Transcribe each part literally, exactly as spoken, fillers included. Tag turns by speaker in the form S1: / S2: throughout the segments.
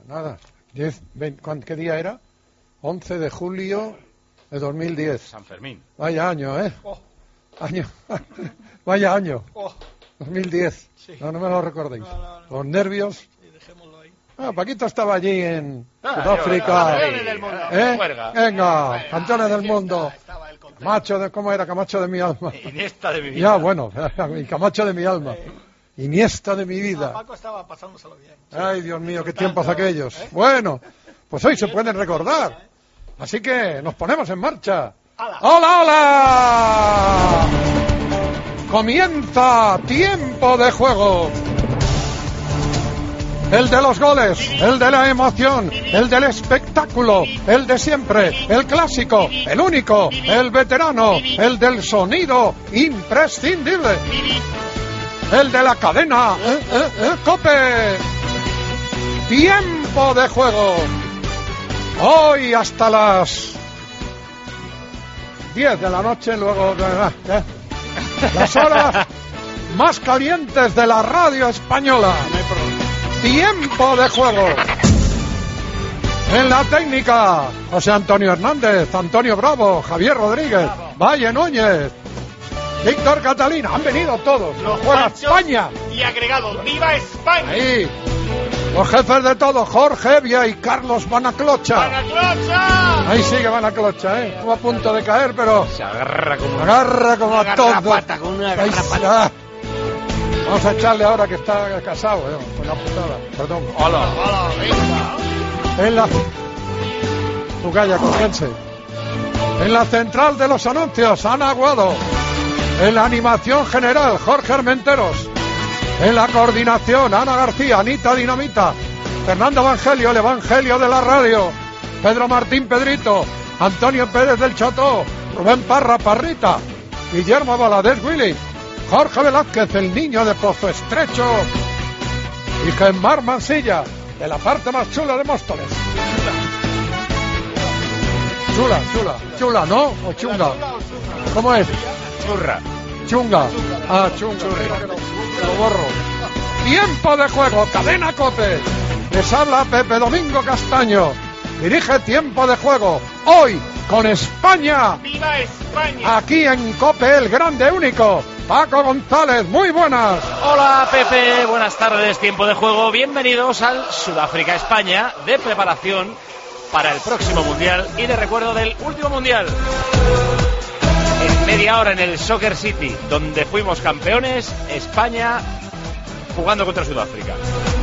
S1: Nada, diez, veinte, ¿qué día era? once de julio de dos mil diez.
S2: San Fermín.
S1: Vaya año, ¿eh?
S3: Oh.
S1: Año. Vaya año.
S3: Oh.
S1: dos mil diez.
S3: Sí.
S1: No, no me lo recordéis.
S3: No, no, no.
S1: Los nervios.
S3: Sí, dejémoslo ahí.
S1: Ah, Paquito estaba allí en
S2: Ah,
S1: Sudáfrica.
S2: yo,
S3: Campeones del mundo.
S1: ¿Eh?
S2: Juerga.
S1: Venga, campeones del
S3: Sí,
S1: mundo.
S3: estaba- estaba el contexto.
S1: Macho de, ¿cómo era? Camacho de mi alma.
S2: Iniesta de mi vida.
S1: Ya, bueno, y Camacho de mi alma. Iniesta de mi
S3: No,
S1: vida.
S3: Paco estaba pasándoselo bien.
S1: Ay, Dios mío, qué
S3: Disfrutando,
S1: tiempos aquellos.
S3: ¿eh?
S1: Bueno, pues hoy se pueden recordar. Así que nos ponemos en marcha.
S3: ¡Hala!
S1: ¡Hola, hola! Comienza Tiempo de Juego. El de los goles, el de la emoción, el del espectáculo, el de siempre, el clásico, el único, el veterano, el del sonido imprescindible, el de la cadena, eh, eh, eh, COPE. Tiempo de Juego. Hoy hasta las diez de la noche, luego eh, eh, las horas más calientes de la radio española. Tiempo de Juego. En la técnica, José Antonio Hernández, Antonio Bravo, Javier Rodríguez, Valle Núñez, Víctor Catalina. Han venido todos.
S3: Los
S1: Juega
S3: Panchos
S1: España.
S3: Y agregado, ¡viva España!
S1: Ahí. Los jefes de todo, Jorge Evia y Carlos Banaclocha.
S3: ¡Banaclocha!
S1: Ahí sigue Banaclocha, ¿eh? Estuvo a punto de caer, pero
S2: Se agarra como
S1: agarra como a todos.
S2: garrapata, con una
S1: Ahí
S2: garrapata.
S1: está. Vamos a echarle ahora que está casado, ¿eh? Con la putada. Perdón.
S2: Hola.
S3: ¡Hola, venga!
S1: En la... Tu calla, contense. En la central de los anuncios, Ana Aguado. En la animación general, Jorge Armenteros. En la coordinación, Ana García, Anita Dinamita. Fernando Evangelio, el Evangelio de la radio. Pedro Martín Pedrito. Antonio Pérez del Chotó. Rubén Parra Parrita. Guillermo Valadez Willy. Jorge Velázquez, el niño de Pozo Estrecho. Y Gemmar Mansilla, de la parte más chula de Móstoles. Chula, chula, chula, ¿no? O chunga. ¿Cómo es?
S2: Churra.
S1: Chunga. Ah, chunga. Lo borro. Tiempo de Juego, Cadena COPE. Les habla Pepe Domingo Castaño. Dirige Tiempo de Juego. Hoy con España.
S3: ¡Viva España!
S1: Aquí en COPE, el grande único. Paco González, muy buenas.
S2: Hola Pepe, buenas tardes, Tiempo de Juego. Bienvenidos al Sudáfrica-España de preparación para el próximo Mundial y de recuerdo del último Mundial. En media hora en el Soccer City, donde fuimos campeones, España jugando contra Sudáfrica.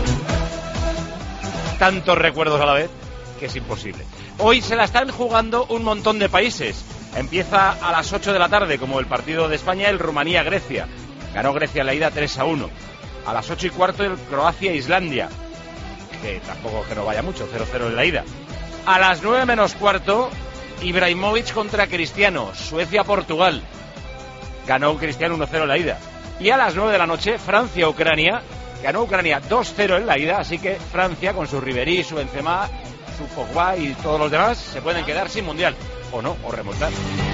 S2: Tantos recuerdos a la vez que es imposible. Hoy se la están jugando un montón de países. Empieza a las ocho de la tarde, como el partido de España, el Rumanía-Grecia. Ganó Grecia en la ida tres a uno. A las ocho y cuarto el Croacia-Islandia, que tampoco que no vaya mucho, cero cero en la ida. A las nueve menos cuarto, Ibrahimovic contra Cristiano, Suecia-Portugal. Ganó Cristiano uno cero en la ida. Y a las nueve de la noche, Francia-Ucrania. Ganó Ucrania dos cero en la ida, así que Francia, con su Ribéry, su Benzema, su Pogba y todos los demás, se pueden quedar sin Mundial. O no, o remontar.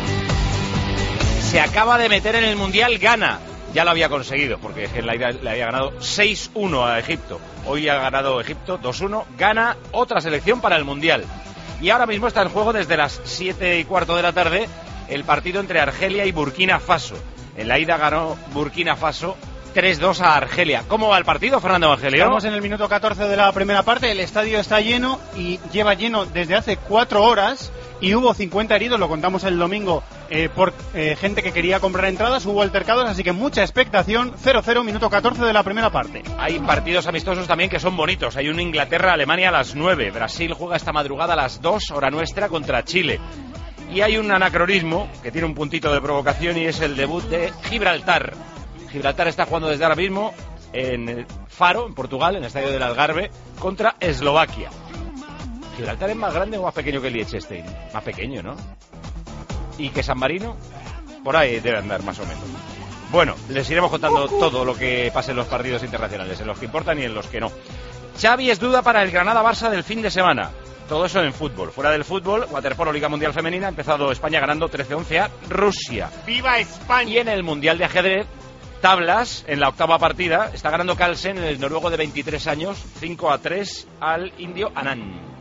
S2: Se acaba de meter en el Mundial Ghana. Ya lo había conseguido, porque en la ida le había ganado seis uno a Egipto. Hoy ha ganado Egipto dos uno. Gana otra selección para el Mundial. Y ahora mismo está en juego desde las siete y cuarto de la tarde el partido entre Argelia y Burkina Faso. En la ida ganó Burkina Faso tres dos a Argelia. ¿Cómo va el partido, Fernando Evangelio?
S4: Estamos en el minuto catorce de la primera parte, el estadio está lleno y lleva lleno desde hace cuatro horas y hubo cincuenta heridos, lo contamos el domingo, eh, por eh, gente que quería comprar entradas, hubo altercados, así que mucha expectación. Cero cero, minuto catorce de la primera parte.
S2: Hay partidos amistosos también que son bonitos. Hay un Inglaterra-Alemania a las nueve. Brasil juega esta madrugada a las dos, hora nuestra, contra Chile. Y hay un anacronismo que tiene un puntito de provocación y es el debut de Gibraltar. Gibraltar está jugando desde ahora mismo en el Faro, en Portugal, en el estadio del Algarve, contra Eslovaquia. ¿Gibraltar es más grande o más pequeño que Liechtenstein? Más pequeño, ¿no? ¿Y que San Marino? Por ahí debe andar más o menos. Bueno, les iremos contando todo lo que pase en los partidos internacionales, en los que importan y en los que no. Xavi es duda para el Granada-Barça del fin de semana. Todo eso en fútbol. Fuera del fútbol, waterpolo, Liga Mundial Femenina, ha empezado España ganando trece once a Rusia.
S3: ¡Viva España!
S2: Y en el Mundial de Ajedrez tablas en la octava partida. Está ganando Carlsen, el noruego de veintitrés años, cinco a tres al indio Anand.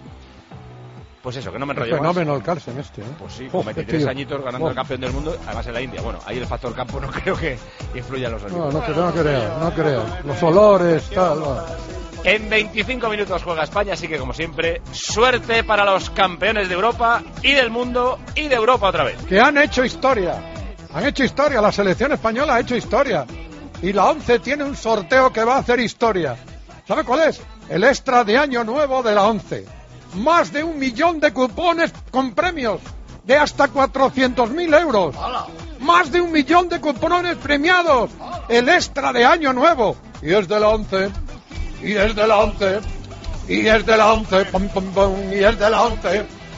S2: Pues eso, que no me enrollo más.
S1: Fenómeno el Carlsen este, ¿eh?
S2: Pues sí, con oh, veintitrés añitos ganando oh. el campeón del mundo, además en la India. Bueno, ahí el factor campo no creo que influya en los árbitros.
S1: No, no, no creo, no creo. Los olores, tal. No.
S2: En veinticinco minutos juega España, así que como siempre, suerte para los campeones de Europa y del mundo y de Europa otra vez.
S1: Que han hecho historia, han hecho historia, la selección española ha hecho historia. Y la ONCE tiene un sorteo que va a hacer historia. ¿Sabe cuál es? El extra de año nuevo de la ONCE. Más de un millón de cupones con premios de hasta cuatrocientos mil euros. Más de un millón de cupones premiados. El extra de año nuevo. Y es de la ONCE. Y es de la ONCE. Y es de la ONCE. Pum, pum, pum, y es de la ONCE.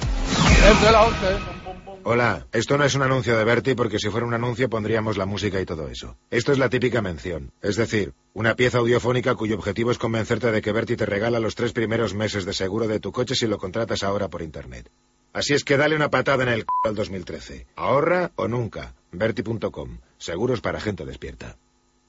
S1: Y es de la ONCE.
S5: Hola, esto no es un anuncio de Berti porque si fuera un anuncio pondríamos la música y todo eso. Esto es la típica mención, es decir, una pieza audiofónica cuyo objetivo es convencerte de que Berti te regala los tres primeros meses de seguro de tu coche si lo contratas ahora por internet. Así es que dale una patada en el c*** al dos mil trece. Ahorra o nunca. Berti punto com. Seguros para gente despierta.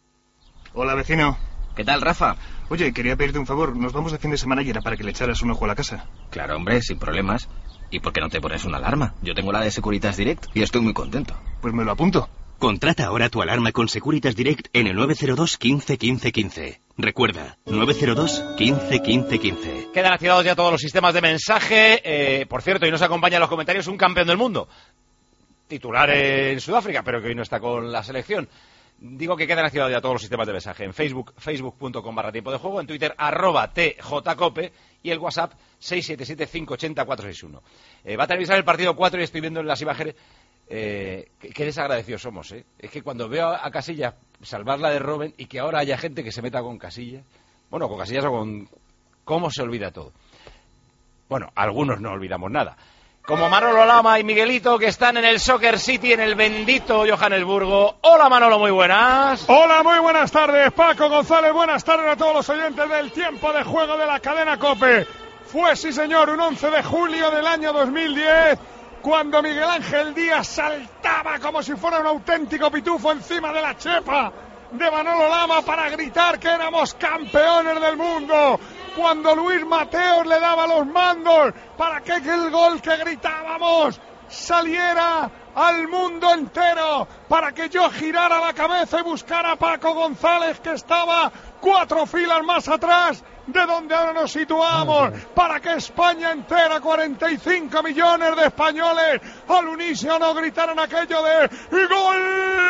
S6: Hola, vecino.
S7: ¿Qué tal, Rafa?
S6: Oye, quería pedirte un favor. Nos vamos de fin de semana y era para que le echaras un ojo a la casa.
S7: Claro, hombre, sin problemas. ¿Y por qué no te pones una alarma? Yo tengo la de Securitas Direct y estoy muy contento.
S6: Pues me lo apunto.
S8: Contrata ahora tu alarma con Securitas Direct en el nueve cero dos, quince, quince, quince. Recuerda, nueve cero dos, quince, quince, quince.
S2: Quedan activados ya todos los sistemas de mensaje. Eh, por cierto, y nos acompaña en los comentarios un campeón del mundo. Titular en Sudáfrica, pero que hoy no está con la selección. Digo que quedan activados ya todos los sistemas de mensaje. En Facebook, facebook punto com barra tiempo de juego. En Twitter, arroba tjcope. Y el WhatsApp, seis siete siete, cinco ocho cero, cuatro seis uno. Eh, va a televisar el partido cuatro y estoy viendo en las imágenes. Eh, qué, qué desagradecidos somos, ¿eh? Es que cuando veo a, a Casillas salvar la de Robben y que ahora haya gente que se meta con Casillas. Bueno, con Casillas o con... ¿Cómo se olvida todo? Bueno, algunos no olvidamos nada. Como Manolo Lama y Miguelito, que están en el Soccer City, en el bendito Johannesburgo. Hola, Manolo, muy buenas.
S9: Hola, muy buenas tardes, Paco González. Buenas tardes a todos los oyentes del tiempo de juego de la cadena COPE. Fue, sí señor, un once de julio del año dos mil diez, cuando Miguel Ángel Díaz saltaba como si fuera un auténtico pitufo encima de la chepa de Manolo Lama para gritar que éramos campeones del mundo. Cuando Luis Mateos le daba los mandos para que el gol que gritábamos saliera al mundo entero, para que yo girara la cabeza y buscara a Paco González, que estaba cuatro filas más atrás de donde ahora nos situamos, para que España entera, cuarenta y cinco millones de españoles, al unísono gritaran aquello de ¡gol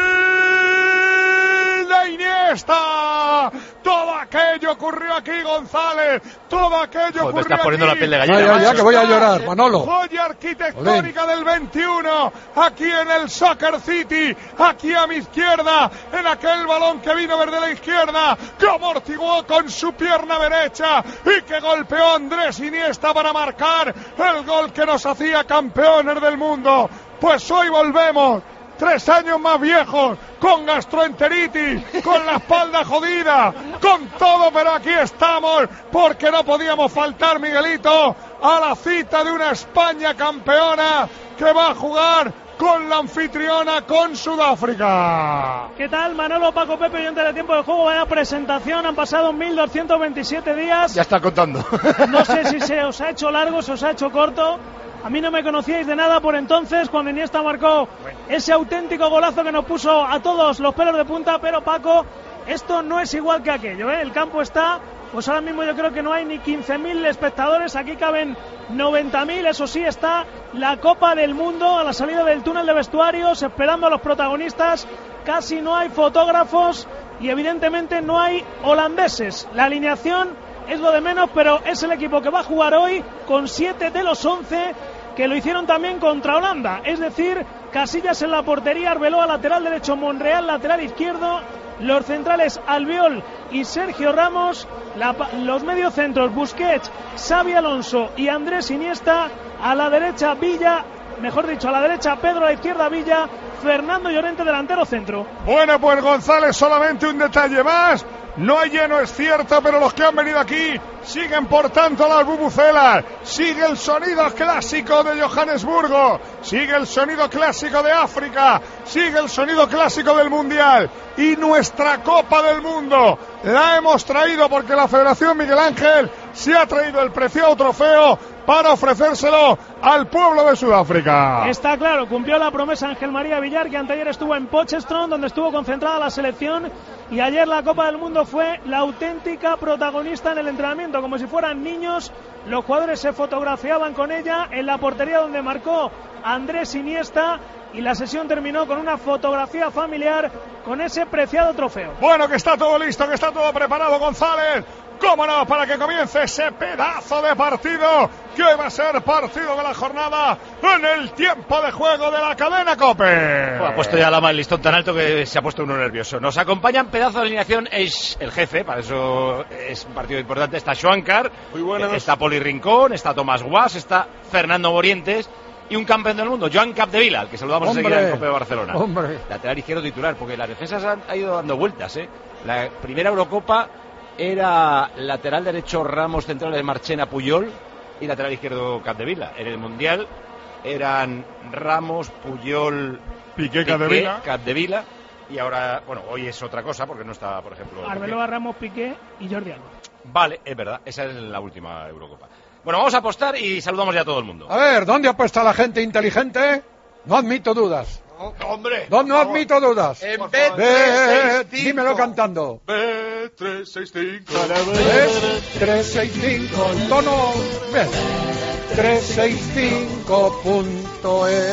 S9: de Iniesta! Todo aquello ocurrió aquí, González. Todo aquello ocurrió aquí.
S2: Te estás poniendo la piel de gallina.
S1: Ya, ya, ya, que voy a llorar, Manolo.
S9: Joya arquitectónica Olé. Del veintiuno, aquí en el Soccer City, aquí a mi izquierda, en aquel balón que vino desde la izquierda, que amortiguó con su pierna derecha y que golpeó a Andrés Iniesta para marcar el gol que nos hacía campeones del mundo. Pues hoy volvemos. Tres años más viejos, con gastroenteritis, con la espalda jodida, con todo, pero aquí estamos, porque no podíamos faltar, Miguelito, a la cita de una España campeona que va a jugar con la anfitriona, con Sudáfrica.
S10: ¿Qué tal, Manolo, Paco, Pepe y antes de tiempo de juego? Vaya presentación, han pasado mil doscientos veintisiete días.
S2: Ya está contando.
S10: No sé si se os ha hecho largo, se os ha hecho corto. A mí no me conocíais de nada por entonces, cuando Iniesta marcó ese auténtico golazo que nos puso a todos los pelos de punta, pero Paco, esto no es igual que aquello, ¿eh? El campo está, pues ahora mismo yo creo que no hay ni quince mil espectadores, aquí caben noventa mil, eso sí, está la Copa del Mundo a la salida del túnel de vestuarios, esperando a los protagonistas, casi no hay fotógrafos y evidentemente no hay holandeses. La alineación es lo de menos, pero es el equipo que va a jugar hoy con siete de los once que lo hicieron también contra Holanda, es decir, Casillas en la portería, Arbeloa lateral derecho, Monreal lateral izquierdo, los centrales Albiol y Sergio Ramos, la, los mediocentros Busquets, Xavi Alonso y Andrés Iniesta, a la derecha Villa, mejor dicho, a la derecha Pedro, a la izquierda Villa, Fernando Llorente delantero centro.
S9: Bueno, pues González, solamente un detalle más. No hay lleno, es cierto, pero los que han venido aquí siguen portando las bubucelas. Sigue el sonido clásico de Johannesburgo. Sigue el sonido clásico de África. Sigue el sonido clásico del Mundial. Y nuestra Copa del Mundo la hemos traído porque la Federación Miguel Ángel se ha traído el preciado trofeo para ofrecérselo al pueblo de Sudáfrica.
S10: Está claro, cumplió la promesa Ángel María Villar, que anteayer estuvo en Potchefstroom, donde estuvo concentrada la selección, y ayer la Copa del Mundo fue la auténtica protagonista en el entrenamiento. Como si fueran niños, los jugadores se fotografiaban con ella en la portería donde marcó Andrés Iniesta, y la sesión terminó con una fotografía familiar con ese preciado trofeo.
S9: Bueno, que está todo listo, que está todo preparado, González. ¿Cómo no? Para que comience ese pedazo de partido que hoy va a ser partido de la jornada en el tiempo de juego de la cadena COPE.
S2: Bueno, ha puesto ya la mano el listón tan alto que se ha puesto uno nervioso. Nos acompañan pedazo de alineación, es el jefe, para eso es un partido importante. Está Schwankar, está Poli Rincón, está Tomás Guas, está Fernando Morientes y un campeón del mundo, Joan Capdevila, al que saludamos
S1: hombre,
S2: enseguida en COPE de Barcelona.
S1: Hombre.
S2: Lateral izquierdo titular, porque las defensas han, han ido dando vueltas, ¿eh? La primera Eurocopa era lateral derecho Ramos, central de Marchena, Puyol, y lateral izquierdo Capdevila. En el Mundial eran Ramos, Puyol,
S9: Piqué, Capdevila.
S2: Capdevila, y ahora, bueno, hoy es otra cosa porque no está, por ejemplo,
S10: Arbeloa, Ramos, Piqué y Jordi Alba.
S2: Vale, es verdad, esa es la última Eurocopa. Bueno, vamos a apostar y saludamos ya a todo el mundo.
S1: A ver, ¿dónde apuesta la gente inteligente? No admito dudas.
S3: No, hombre.
S1: No, no admito dudas.
S3: En
S1: B
S3: B trescientos sesenta y cinco.
S1: Dímelo cantando.
S3: B trescientos sesenta y cinco.
S1: B trescientos sesenta y cinco. El tono. B trescientos sesenta y cinco punto es.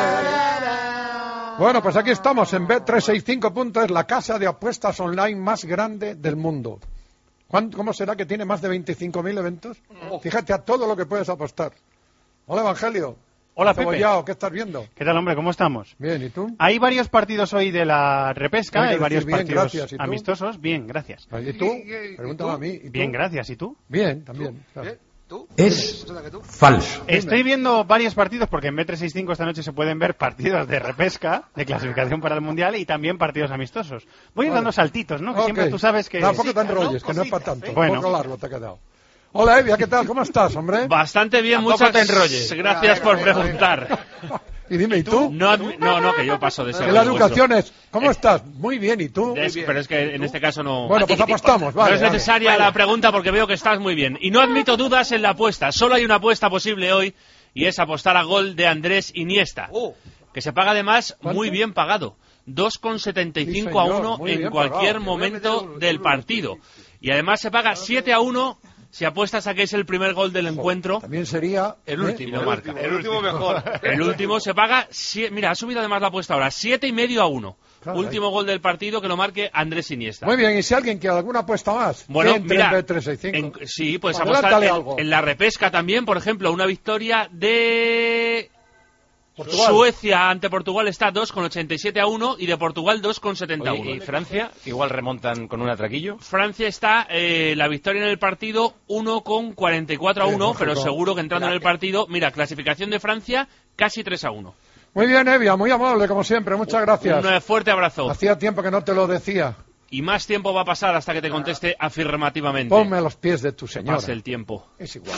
S1: Bueno, pues aquí estamos en B trescientos sesenta y cinco punto es, la casa de apuestas online más grande del mundo. ¿Cómo será que tiene más de veinticinco mil eventos? Fíjate a todo lo que puedes apostar. Hola, Evangelio.
S4: Hola, Pepe.
S1: Cebollao, ¿qué estás viendo?
S4: ¿Qué tal, hombre? ¿Cómo estamos?
S1: Bien, ¿y tú?
S4: Hay varios partidos hoy de la repesca, hay varios
S1: bien,
S4: partidos
S1: gracias.
S4: amistosos. Bien, gracias.
S1: ¿Y tú? Pregúntame a mí. ¿Y tú?
S4: Bien, gracias. ¿Y tú?
S1: Bien, también. Claro.
S3: ¿Tú?
S11: Es falso.
S4: Estoy viendo varios partidos porque en B trescientos sesenta y cinco esta noche se pueden ver partidos de repesca, de clasificación para el Mundial y también partidos amistosos. Voy a ir
S1: Vale.
S4: dando saltitos, ¿no? Que
S1: Okay.
S4: siempre tú sabes que...
S1: Tampoco
S4: Sí,
S1: te
S4: claro,
S1: enrolles, que no es para
S4: cositas,
S1: tanto.
S4: ¿eh?
S1: Un
S4: Bueno.
S1: poco largo te ha quedado. Hola, Evia, ¿qué tal? ¿Cómo estás, hombre?
S12: Bastante bien,
S2: Tampoco
S12: muchas
S2: te enrolles.
S12: gracias por preguntar.
S1: Y dime, ¿y tú?
S12: No, admi- no, no, que yo paso de ser
S1: En la
S12: vuestro.
S1: educación es, ¿cómo estás? Muy bien, ¿y tú?
S12: Es- pero es que en este caso no...
S1: Bueno, pues apostamos, vale.
S12: no es
S1: vale.
S12: necesaria la pregunta porque veo que estás muy bien. Y no admito dudas en la apuesta. Solo hay una apuesta posible hoy y es apostar a gol de Andrés Iniesta. Que se paga además
S1: ¿Cuánto?
S12: muy bien pagado. dos coma setenta y cinco
S1: Sí,
S12: a
S1: señor,
S12: uno
S1: muy
S12: en
S1: bien
S12: cualquier
S1: pagado.
S12: momento del partido. Y además se paga siete a uno si apuestas a que es el primer gol del encuentro.
S1: También sería...
S12: El
S1: ¿eh?
S12: último, lo marca.
S3: El último mejor.
S12: El último se paga, sie- mira, ha subido además la apuesta ahora, siete y medio a uno.
S1: Caray.
S12: Último gol del partido que lo marque Andrés Iniesta.
S1: Muy bien, y si alguien quiere alguna apuesta más,
S12: Bueno,
S1: que entre
S12: mira,
S1: en B trescientos sesenta y cinco.
S12: en- sí, pues
S1: Adelántale
S12: apostar en,
S1: algo.
S12: en la repesca también, por ejemplo, una victoria de
S1: Portugal.
S12: Suecia ante Portugal está dos coma ochenta y siete a uno y de Portugal dos coma setenta a uno.
S2: Oye, ¿y Francia? Igual remontan con un atraquillo.
S12: Francia está, eh, la victoria en el partido uno coma cuarenta y cuatro a
S1: Sí,
S12: uno,
S1: lógico.
S12: pero seguro que entrando en el partido, mira, clasificación de Francia casi tres a uno.
S1: Muy bien, Evia, muy amable como siempre, muchas gracias.
S12: Un eh, fuerte abrazo.
S1: Hacía tiempo que no te lo decía.
S12: Y más tiempo va a pasar hasta que te conteste afirmativamente.
S1: Ponme a los pies de tu señora.
S12: Pase el tiempo.
S1: Es igual.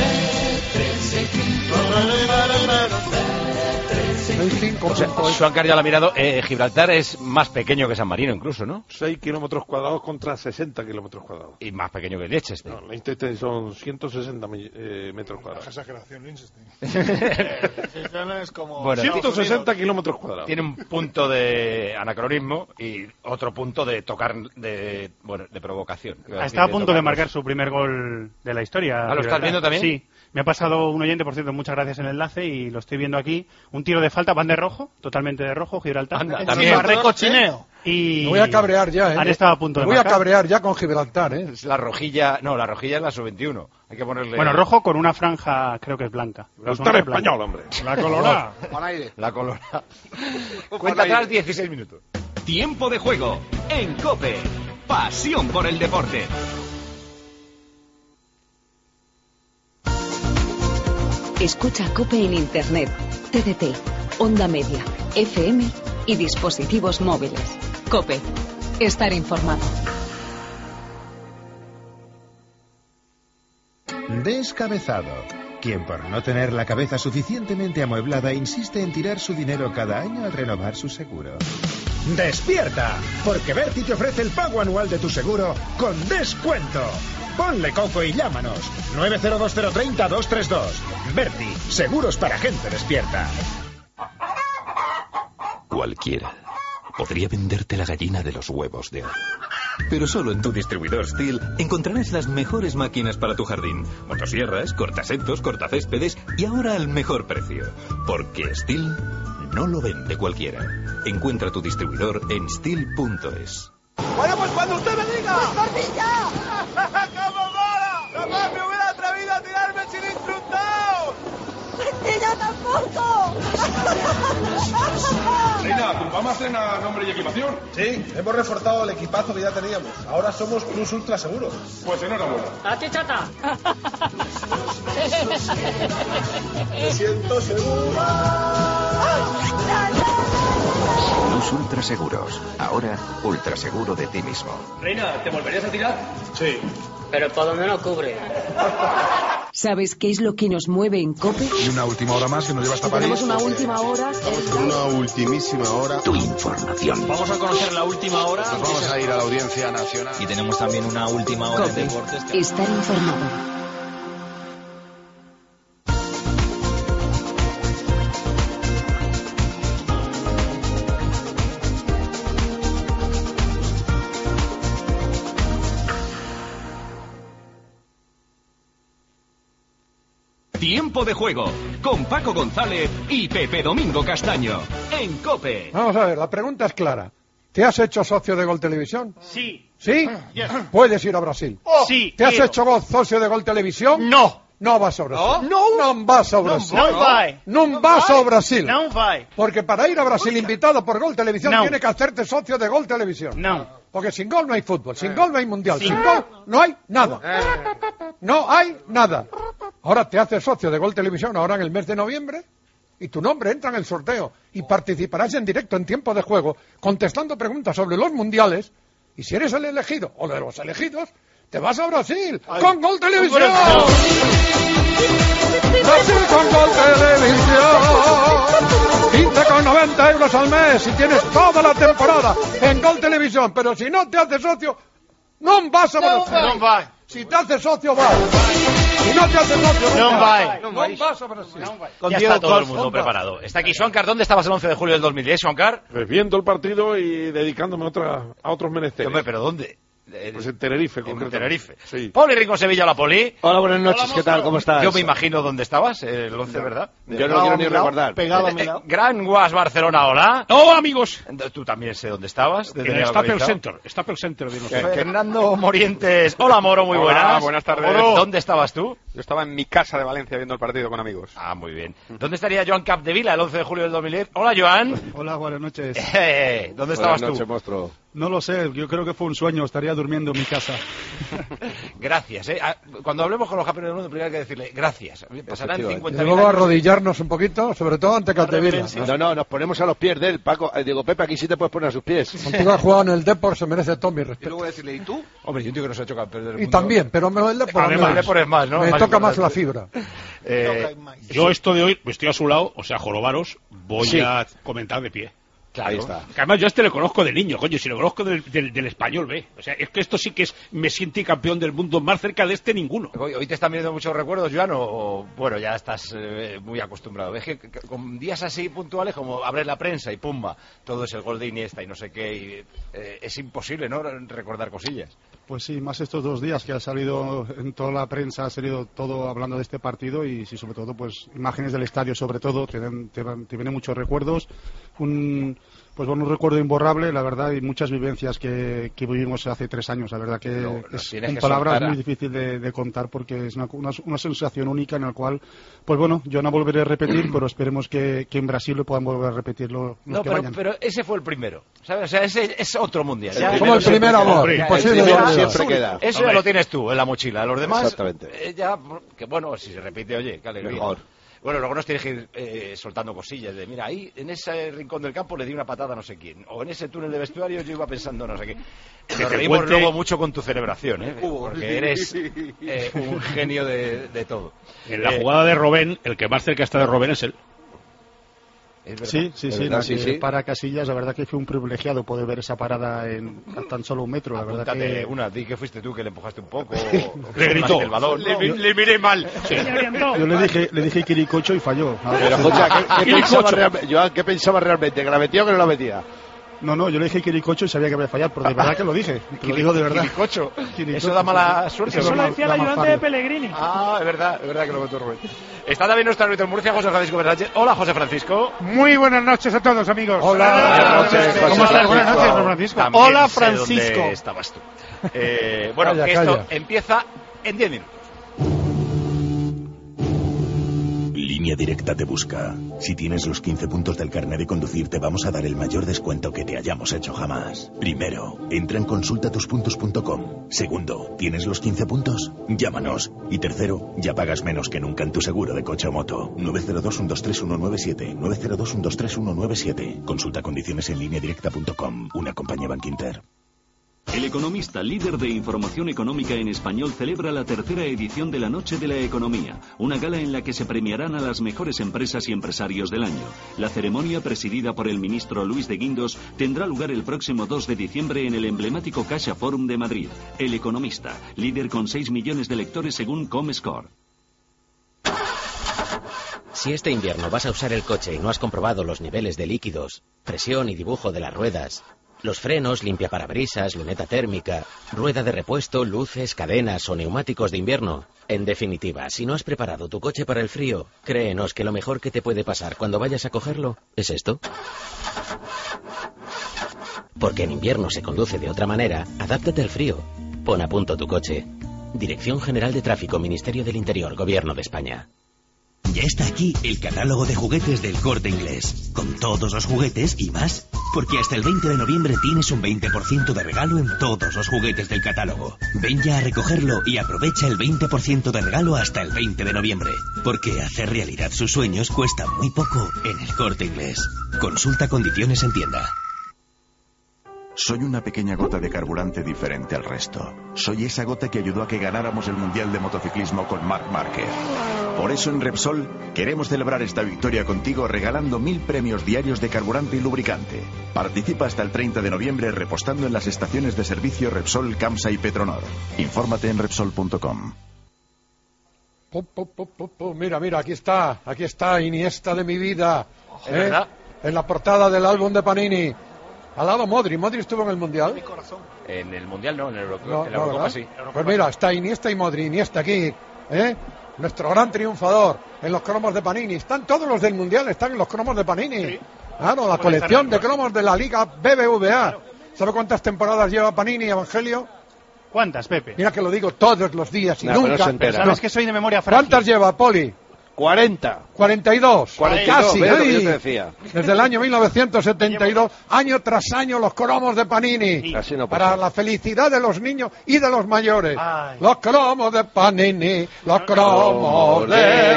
S2: O sea, Schwankar ya lo ha mirado. Eh, Gibraltar es más pequeño que San Marino, incluso, ¿no?
S13: seis kilómetros cuadrados contra sesenta kilómetros cuadrados.
S2: Y más pequeño que Liechtenstein.
S13: No, Liechtenstein son ciento sesenta mi- eh, metros cuadrados.
S9: Exageración, Liechtenstein.
S3: Es como...
S2: Bueno,
S13: ciento sesenta kilómetros cuadrados.
S2: Tiene un punto de anacronismo y otro punto de tocar, de bueno, de provocación.
S4: Está a punto de marcar su primer gol de la historia.
S2: Ah, ¿lo estás viendo también?
S4: Sí. Me ha pasado un oyente, por cierto, muchas gracias en el enlace y lo estoy viendo aquí. Un tiro de falta, van de rojo, totalmente de rojo, Gibraltar.
S2: Anda, también.
S10: Recochineo.
S4: Y
S1: Me voy a cabrear ya, ¿eh?
S4: han estado a punto
S1: Me
S4: de
S1: voy a
S4: marcar.
S1: cabrear ya con Gibraltar, ¿eh?
S2: Es la rojilla, no, la rojilla es la sub veintiuno. Hay que ponerle...
S4: Bueno, rojo con una franja, creo que es blanca.
S13: Gibraltar español, hombre.
S9: La colorada.
S3: Con aire.
S2: La colorada. Cuenta atrás dieciséis minutos.
S8: Tiempo de juego en COPE. Pasión por el deporte.
S14: Escucha COPE en Internet, T D T, Onda Media, F M y dispositivos móviles. COPE. Estar informado.
S15: Descabezado. Quien por no tener la cabeza suficientemente amueblada insiste en tirar su dinero cada año al renovar su seguro. ¡Despierta! Porque Berti te ofrece el pago anual de tu seguro con descuento. Ponle coco y llámanos. nueve cero dos cero tres cero dos tres dos. Berti, seguros para gente despierta.
S16: Cualquiera podría venderte la gallina de los huevos de oro. Pero solo en tu distribuidor Stihl encontrarás las mejores máquinas para tu jardín. Motosierras, cortasetos, cortacéspedes y ahora al mejor precio. Porque Stihl no lo vende cualquiera. Encuentra tu distribuidor en stihl punto es.
S17: Bueno, pues cuando usted me diga. ¡Cortilla! ¡Cómo mola! ¡Jamás me hubiera atrevido a tirarme sin instructor! ¡Yo tampoco!
S18: Reina, ¿tu mamá cena nombre y equipación?
S19: Sí, hemos reforzado el equipazo que ya teníamos. Ahora somos Plus Ultra Seguros.
S18: Pues enhorabuena.
S20: ¡A ti, chata!
S19: Me siento seguro.
S21: Plus Ultra Seguros. Ahora, ultra seguro de ti mismo.
S20: Reina, ¿te volverías a tirar?
S19: Sí.
S20: Pero ¿por dónde no cubre?
S14: ¿Sabes qué es lo que nos mueve en COPE?
S18: Y una última hora más que nos lleva hasta París.
S14: Tenemos una última hora.
S18: Vamos con una ultimísima hora.
S16: Tu información.
S4: Vamos a conocer la última hora.
S18: Nos vamos a ir a la Audiencia Nacional.
S7: Y tenemos también una última hora
S14: COPE.
S7: de deportes.
S14: Estar informado.
S8: Tiempo de juego con Paco González y Pepe Domingo Castaño en COPE.
S1: Vamos a ver, la pregunta es clara. ¿Te has hecho socio de Gol Televisión?
S4: Sí.
S1: ¿Sí?
S4: Yes.
S1: Puedes ir a Brasil.
S4: Oh, sí.
S1: ¿Te has
S4: quiero.
S1: hecho go- socio de Gol Televisión?
S4: No.
S1: No vas a Brasil.
S4: No.
S1: No vas a Brasil.
S4: No vai.
S1: No vas a Brasil.
S4: No vai.
S1: Porque para ir a Brasil invitado por Gol Televisión
S4: No.
S1: tiene que hacerte socio de Gol Televisión.
S4: No.
S1: Porque sin gol no hay fútbol, sin gol no hay mundial,
S4: Sí.
S1: sin gol no hay nada. No hay nada. Ahora te haces socio de Gol Televisión ahora en el mes de noviembre y tu nombre entra en el sorteo y participarás en directo en tiempo de juego contestando preguntas sobre los mundiales y si eres el elegido o de los elegidos te vas a Brasil con Gol Televisión. Brasil con Gol Televisión. quince con noventa euros al mes y tienes toda la temporada en Gol Televisión. Pero si no te haces socio, no vas a Brasil.
S4: No vai.
S1: Si te haces socio, vas. Si no te haces socio,
S4: No
S1: vas.
S4: vai.
S1: No vas a Brasil.
S2: Ya está todo el mundo preparado. Está aquí Suancar. ¿Dónde estabas el once de julio del dos mil diez, Suancar?
S13: Pues viendo el partido y dedicándome a, otra, a otros menesteres.
S2: Hombre, ¿pero dónde?
S13: Pues en Tenerife,
S2: En
S13: concretamente.
S2: Tenerife.
S13: Sí.
S2: Poli Rincón Sevilla, la Poli.
S22: Hola, buenas noches, ¿qué tal? ¿Cómo estás?
S2: Yo me imagino dónde estabas, el once, ¿verdad?
S22: Yo no lo quiero ni recordar.
S4: Pegado a
S2: Eh,
S4: mi
S2: eh,
S4: lado.
S2: Gran Guas Barcelona, hola.
S9: Hola, amigos.
S2: Tú también sé dónde estabas. te
S9: En
S2: tenía
S9: el Staples
S2: localizado.
S9: Center. Staples Center de nosotros.
S2: Fernando Morientes. Hola, Moro, muy
S23: Hola,
S2: buenas.
S23: buenas tardes.
S2: Moro, ¿dónde estabas tú?
S23: Yo estaba en mi casa de Valencia viendo el partido con amigos.
S2: Ah, muy bien. ¿Dónde estaría Joan Capdevila el once de julio del dos mil diez? Hola, Joan.
S24: Hola, buenas noches.
S2: Eh, ¿Dónde estabas
S23: Buenas noches,
S2: tú?
S23: monstruo.
S24: No lo sé, yo creo que fue un sueño, estaría durmiendo en mi casa.
S2: Gracias. Eh. Ah, Cuando hablemos con los campeones del mundo, primero hay que decirle gracias. Pasarán
S23: Efectivamente.
S2: cincuenta
S1: Y
S2: mil
S1: luego
S2: años.
S1: arrodillarnos un poquito, sobre todo ante Capdevila.
S22: No, no, nos ponemos a los pies de él, Paco. Eh, digo, Pepe, aquí sí te puedes poner a sus pies.
S1: Contigo ha jugado en el Depor, se merece todo mi
S23: Y
S1: respeto.
S23: luego decirle, ¿y tú?
S2: Hombre, yo digo que nos ha hecho campeón del
S1: Y
S2: mundo.
S1: también, pero me, el Depor,
S2: Además,
S1: me-
S2: el Depor es más, ¿no?
S1: me
S2: Más
S1: toca más
S2: importante.
S1: la fibra.
S2: Eh,
S9: Yo esto de hoy, estoy a su lado, o sea, jorobaros, voy
S22: Sí.
S9: a comentar de pie.
S2: claro.
S22: Ahí está.
S9: Que además yo a este le conozco de niño, coño, si lo conozco del, del, del español B. O sea, es que esto sí que es, me siente campeón del mundo, más cerca de este ninguno.
S2: Hoy, hoy te están viniendo muchos recuerdos, Joan, o, o, bueno, ya estás eh, muy acostumbrado. Es que c- con días así puntuales como abres la prensa y pumba, todo es el gol de Iniesta y no sé qué, y, eh, es imposible, ¿no?, recordar cosillas.
S24: Pues sí, más estos dos días que ha salido en toda la prensa, ha salido todo hablando de este partido y sí, sobre todo, pues imágenes del estadio, sobre todo, te, dan- te, van- te vienen muchos recuerdos. Un, pues bueno, un recuerdo imborrable, la verdad, y muchas vivencias que, que vivimos hace tres años. La verdad que
S2: Lo- lo
S24: es,
S2: tienes
S24: en
S2: que
S24: palabras
S2: soltar a-
S24: muy difícil de, de contar porque es una, una, una sensación única en la cual, pues bueno, yo no volveré a repetir, pero esperemos que, que en Brasil lo puedan volver a repetir los, los
S2: No,
S24: que
S2: pero,
S24: vayan.
S2: pero ese fue el primero, ¿sabes? O sea, ese es otro mundial.
S24: El
S2: Ya-
S24: primero Como el
S2: siempre
S24: primer
S2: queda.
S24: amor,
S2: Ya,
S24: imposible
S2: el
S24: de
S2: primero
S24: olvidar.
S2: siempre queda. Eso ya
S24: Hombre.
S2: lo tienes tú en la mochila. Los demás,
S22: Exactamente.
S2: eh, ya, que bueno, si se repite, oye, qué alegría.
S22: Mejor.
S2: Bueno, luego nos tienes que ir eh, soltando cosillas de, mira, ahí en ese rincón del campo le di una patada a no sé quién, o en ese túnel de vestuario yo iba pensando no sé qué. Nos
S5: te
S2: reímos
S5: cuente-
S2: luego mucho con tu celebración, ¿eh? Porque eres eh, un genio de, de todo.
S5: En la
S2: Eh,
S5: jugada de Robben, el que más cerca está de Robben es él.
S2: Es verdad.
S24: Sí, sí,
S2: Es
S24: sí,
S2: verdad,
S24: la
S2: sí,
S24: que
S2: sí.
S24: para Casillas, la verdad que fue un privilegiado poder ver esa parada en a tan solo un metro, la verdad
S2: Apúntate
S24: que...
S2: una, di que fuiste tú que le empujaste un poco.
S24: Le gritó.
S2: El balón.
S24: Le-
S2: Le, le miré mal.
S24: Yo le dije, le dije Quiricocho y falló.
S22: Pero, escucha, ¿qué, qué, pensaba realmente, Joan, ¿qué pensaba realmente? ¿Que la metía o que no la metía?
S24: No, no, yo le dije Quiricocho y sabía que había fallado, pero de verdad que lo dije. Te lo digo de verdad.
S2: Quiricocho.
S24: Quiricocho,
S2: Eso da mala
S24: sí.
S2: suerte.
S24: Eso
S10: Eso
S24: es
S10: lo
S24: la-
S10: decía el
S24: la
S10: ayudante
S24: malfaria.
S10: de Pellegrini.
S2: Ah, es verdad, es verdad que lo contó Rubén. Está también nuestro árbitro en Murcia, José Francisco Sánchez. Hola, José Francisco.
S6: Muy buenas noches a todos, amigos.
S2: Buenas noches,
S6: ¿Cómo
S2: José
S6: estás? Buenas noches,
S2: Francisco.
S6: Francisco.
S2: También
S6: Hola,
S2: sé
S6: Francisco.
S2: dónde estabas tú. Eh, bueno,
S1: Calla,
S2: que esto
S1: calla.
S2: empieza en diez minutos.
S11: Línea Directa te busca. Si tienes los quince puntos del carnet de conducir, te vamos a dar el mayor descuento que te hayamos hecho jamás. Primero, entra en consulta tus puntos punto com. Segundo, ¿tienes los quince puntos? Llámanos. Y tercero, ya pagas menos que nunca en tu seguro de coche o moto. nueve cero dos, uno dos tres, uno nueve siete. nueve cero dos, uno dos tres, uno nueve siete. Consulta condiciones en línea directa punto com. Una compañía Bankinter.
S12: El Economista, líder de información económica en español, celebra la tercera edición de la Noche de la Economía, una gala en la que se premiarán a las mejores empresas y empresarios del año. La ceremonia, presidida por el ministro Luis de Guindos, tendrá lugar el próximo dos de diciembre en el emblemático Caixa Forum de Madrid. El Economista, líder con seis millones de lectores según Comscore.
S25: Si este invierno vas a usar el coche y no has comprobado los niveles de líquidos, presión y dibujo de las ruedas, los frenos, limpiaparabrisas, luneta térmica, rueda de repuesto, luces, cadenas o neumáticos de invierno. En definitiva, si no has preparado tu coche para el frío, créenos que lo mejor que te puede pasar cuando vayas a cogerlo es esto. Porque en invierno se conduce de otra manera, adáptate al frío. Pon a punto tu coche. Dirección General de Tráfico, Ministerio del Interior, Gobierno de España.
S11: Ya está aquí el catálogo de juguetes del Corte Inglés, con todos los juguetes y más, porque hasta el veinte de noviembre tienes un veinte por ciento de regalo en todos los juguetes del catálogo. Ven ya a recogerlo y aprovecha el veinte por ciento de regalo hasta el veinte de noviembre, porque hacer realidad sus sueños cuesta muy poco en el Corte Inglés. Consulta condiciones en tienda.
S18: Soy una pequeña gota de carburante diferente al resto. Soy esa gota que ayudó a que ganáramos el Mundial de Motociclismo con Marc Márquez. Por eso en Repsol queremos celebrar esta victoria contigo regalando mil premios diarios de carburante y lubricante. Participa hasta el treinta de noviembre repostando en las estaciones de servicio Repsol, Camsa y Petronor. Infórmate en Repsol punto com.
S1: Pum, pum, pum, pum, pum. Mira, mira, aquí está, aquí está Iniesta de mi vida.
S2: ¿Es verdad?
S1: En la portada del álbum de Panini. Al lado Modri, Modri estuvo en el Mundial.
S2: En el Mundial no, en, el Euro-
S1: No,
S2: en la
S1: no,
S2: Eurocopa
S1: ¿verdad?
S2: sí.
S1: Pues mira, está Iniesta y Modri, Iniesta aquí, ¿eh? Nuestro gran triunfador en los cromos de Panini. Están todos los del Mundial, están en los cromos de Panini. Claro, la colección de cromos de la Liga B B V A. ¿Sabe cuántas temporadas lleva Panini, Evangelio?
S4: ¿Cuántas, Pepe?
S1: Mira que lo digo todos los días y
S4: No, pero no
S1: nunca.
S4: se entera. Sabes que soy de memoria frágil.
S1: ¿Cuántas lleva, Poli?
S22: cuarenta.
S1: cuarenta y dos.
S22: cuarenta y dos,
S1: Casi.
S22: ¿ves lo que yo
S1: ¡ay!
S22: te decía?
S1: Desde el año mil novecientos setenta y dos, año tras año, los cromos de Panini.
S22: Así no pasa.
S1: Para la felicidad de los niños y de los mayores. Los cromos de Panini, los cromos de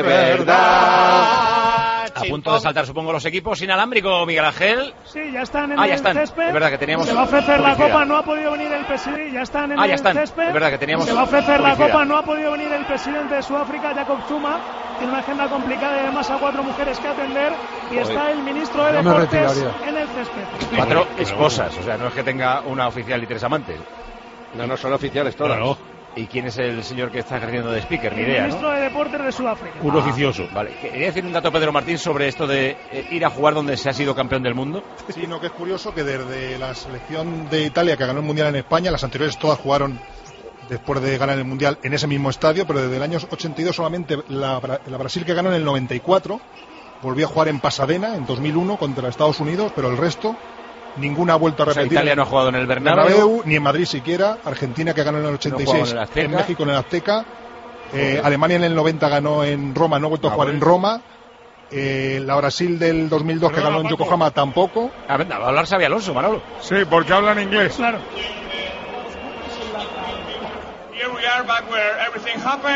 S1: verdad.
S2: A punto de saltar, supongo, los equipos inalámbrico, Miguel Ángel.
S10: Sí, ya están en
S2: Ah, ya
S10: el
S2: están.
S10: césped.
S2: Es verdad que teníamos
S10: Se va a ofrecer la
S2: publicidad.
S10: copa, no ha podido venir el presidente. Ya están en
S2: Ah, ya
S10: el
S2: están.
S10: césped.
S2: Es verdad que teníamos
S10: Se va a ofrecer la
S2: publicidad.
S10: copa, no ha podido venir el presidente de Sudáfrica, Jacob Zuma. Tiene una agenda complicada y además a cuatro mujeres que atender. Y
S2: Joder.
S10: está el ministro de
S2: Ya me
S10: Deportes
S2: retiraría.
S10: en el césped.
S2: Cuatro esposas, o sea, no es que tenga una oficial y tres amantes.
S22: No, no son oficiales todas.
S2: Claro. ¿Y quién es el señor que está ejerciendo de speaker? Ni
S10: El
S2: idea,
S10: ministro
S2: ¿no?
S10: de Deportes de Sudáfrica.
S2: Un oficioso. Vale, quería decir un dato, Pedro Martín, sobre esto de eh, ir a jugar donde se ha sido campeón del mundo.
S26: Sí, no, que es curioso que desde la selección de Italia que ganó el Mundial en España, las anteriores todas jugaron después de ganar el Mundial en ese mismo estadio, pero desde el año ochenta y dos solamente la, Bra- la Brasil que ganó en el noventa y cuatro volvió a jugar en Pasadena en dos mil uno contra Estados Unidos, pero el resto ninguna ha vuelto a
S2: O sea,
S26: repetir.
S2: Italia no ha jugado en el Bernabéu.
S26: ni en Madrid siquiera. Argentina que ganó en el ochenta y
S2: No ha jugado
S26: seis
S2: en el Azteca.
S26: en México en el Azteca. Eh, Alemania en el noventa ganó en Roma, no ha vuelto a
S2: Ah,
S26: jugar
S2: bueno.
S26: en Roma. Eh, la Brasil del dos mil dos que ganó en Yokohama tampoco.
S2: A ver, va a hablar Xabi Alonso, Manolo.
S9: Sí, porque hablan inglés.
S10: Claro.
S3: Here we are back where everything happened.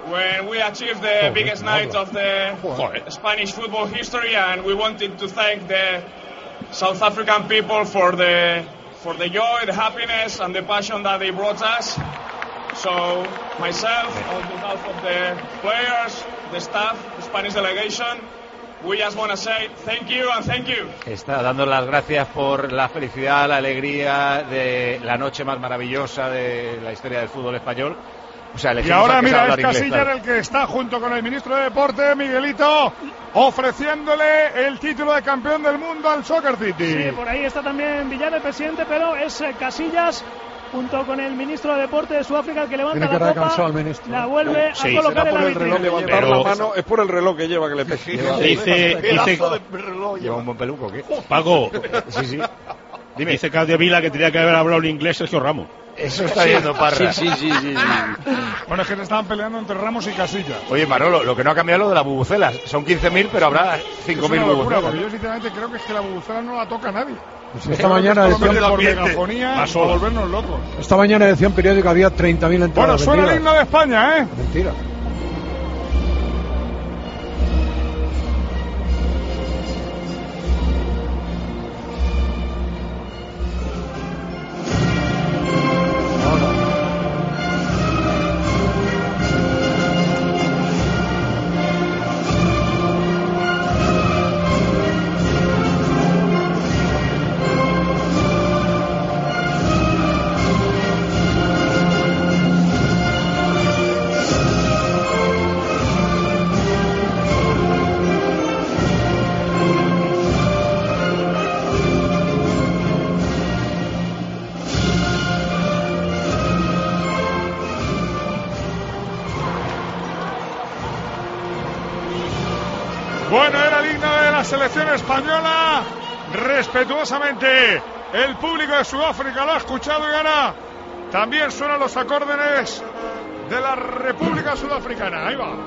S15: when we achieved the biggest night of the Spanish football history, and we wanted to thank the South African people for the for the joy, the happiness, and the passion that they brought us. So, myself, on behalf of the players, the staff, the Spanish delegation, we just want to say thank you and thank you.
S2: Está dando las gracias por la felicidad, la alegría de la noche más maravillosa de la historia del fútbol español. O sea,
S9: y ahora mira, es Casillas el que está junto con el ministro de Deporte, Miguelito, ofreciéndole el título de campeón del mundo al Soccer City.
S10: Sí, por ahí está también Villar, el presidente, pero es eh, Casillas junto con el ministro de Deporte de Sudáfrica el que levanta
S1: Tiene que
S10: la copa,
S1: al ministro.
S10: la vuelve
S13: sí,
S10: a colocar en la vitrina.
S13: Levantar la mano es por el reloj que lleva que le pegue.
S5: Dice, dice,
S2: lleva un buen peluco, ¿qué?
S5: Paco,
S2: sí, sí.
S5: Dime. Dice Capdevila que tenía que haber hablado en inglés Sergio Ramos.
S2: Eso está viendo Parra.
S13: Sí, sí, sí, sí, sí.
S9: Bueno, es que se estaban peleando entre Ramos y Casillas.
S2: Oye, Manolo, lo que no ha cambiado es lo de las bubucelas. Son quince mil, pero habrá cinco mil bubucelas.
S9: Porque yo sinceramente creo que es que la bubucela no la toca a nadie.
S1: Pues esta mañana decían
S9: por megafonía a volvernos locos.
S1: Esta mañana decía un periódico que había treinta mil entradas.
S9: Bueno, suena
S1: vendidas.
S9: el himno de España, ¿eh?
S1: Mentira.
S9: Bueno, era el himno de la selección española. Respetuosamente, el público de Sudáfrica lo ha escuchado y ahora también suenan los acordes de la República Sudafricana. Ahí va.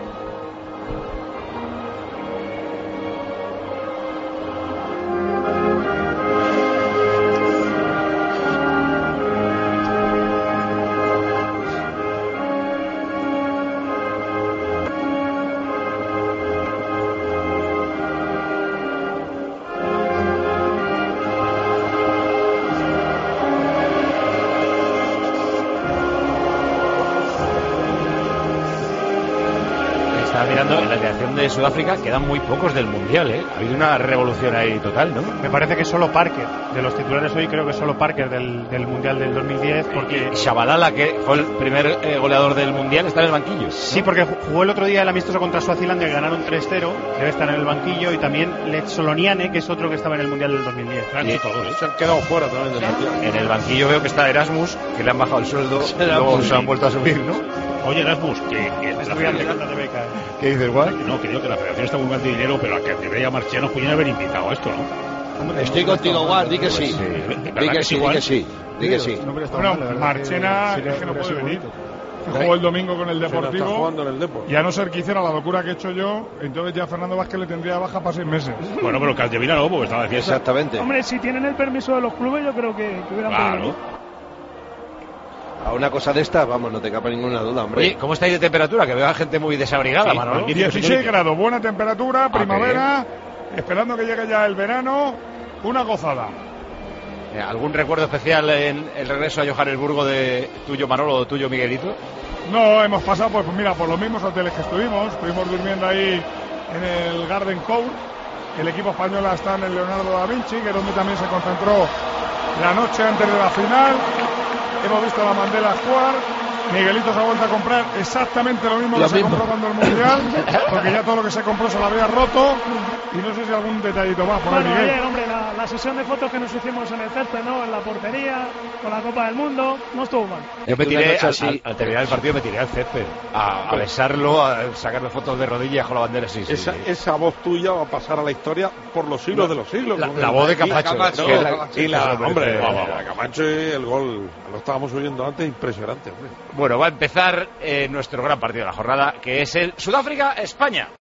S2: Mirando en la delegación de Sudáfrica quedan muy pocos del Mundial, ¿eh? Ha habido una revolución ahí total, ¿no?
S4: Me parece que solo Parker, de los titulares hoy creo que solo Parker del, del Mundial del dos mil diez, porque...
S2: Shabalala, que fue el primer eh, goleador del Mundial, está en el banquillo, ¿no?
S4: Sí, porque jugó el otro día el amistoso contra Suazilandia que ganaron tres cero, debe estar en el banquillo, y también Lech Soloniane, que es otro que estaba en el Mundial del dos mil diez.
S13: Claro, todos, ¿eh? Se han quedado fuera también del Mundial.
S2: En el banquillo veo que está Erasmus, que le han bajado el sueldo, luego se han vuelto a subir, ¿no?
S5: Oye, Erasmus, que, que la federación...
S2: ¿Qué dices, Juan?
S5: Que no, que digo que la federación está muy mal de dinero, pero a que te vea Marchiano podían haber invitado a esto, ¿no?
S22: Estoy contigo, Juan, di que sí. Di que sí, di que sí. Di que sí.
S9: Bueno, Marchena es que no puede venir. Jugó el domingo con el Deportivo y a no ser que hiciera la locura que he hecho yo, entonces ya Fernando Vázquez le tendría baja para seis meses.
S5: Bueno, pero Capdevila no, porque estaba diciendo.
S22: Exactamente.
S10: Hombre, si tienen el permiso de los clubes, yo creo que, que hubieran
S5: claro.
S10: podido.
S22: A una cosa de estas, vamos, no te quepa ninguna duda, hombre.
S2: Oye, ¿cómo estáis de temperatura? Que veo a gente muy desabrigada,
S22: Sí,
S2: Manolo.
S9: dieciséis grados, buena temperatura,
S2: Ah,
S9: primavera, esperando que llegue ya el verano, una gozada.
S2: Eh, ¿Algún recuerdo especial en el regreso a Johannesburgo de tuyo, Manolo, o tuyo, Miguelito?
S9: No, hemos pasado, pues mira, por los mismos hoteles que estuvimos, estuvimos durmiendo ahí en el Garden Cove, el equipo español está en el Leonardo da Vinci, que es donde también se concentró la noche antes de la final. Hemos visto a la Mandela actuar. Miguelito se ha vuelto a comprar exactamente lo mismo
S22: Lo
S9: que
S22: mismo.
S9: se compró cuando el Mundial, porque ya todo lo que se compró se lo había roto. Y no sé si algún detallito más por ahí,
S10: Bueno,
S9: Miguel.
S10: ayer, hombre, la, la sesión de fotos que nos hicimos en el césped, ¿no? En la portería, con la Copa del Mundo, no estuvo mal.
S2: Yo me
S22: Una
S2: tiré,
S22: noche
S2: al,
S22: así.
S2: al- al terminar el partido, me tiré al césped a, a besarlo, a sacarle fotos de rodillas con la bandera. Sí, sí,
S13: Esa,
S2: sí.
S13: esa voz tuya va a pasar a la historia por los siglos de los siglos.
S2: La-
S13: Con
S2: la
S13: el-
S2: voz de
S13: y-
S2: Camacho,
S13: Camacho,
S2: que
S13: ¿no?
S2: la-
S13: y la,
S2: sí,
S13: hombre,
S2: va, va, va.
S13: la Camacho y el gol, lo estábamos oyendo antes, impresionante, hombre.
S2: Bueno, va a empezar eh, nuestro gran partido de la jornada, que es el Sudáfrica-España.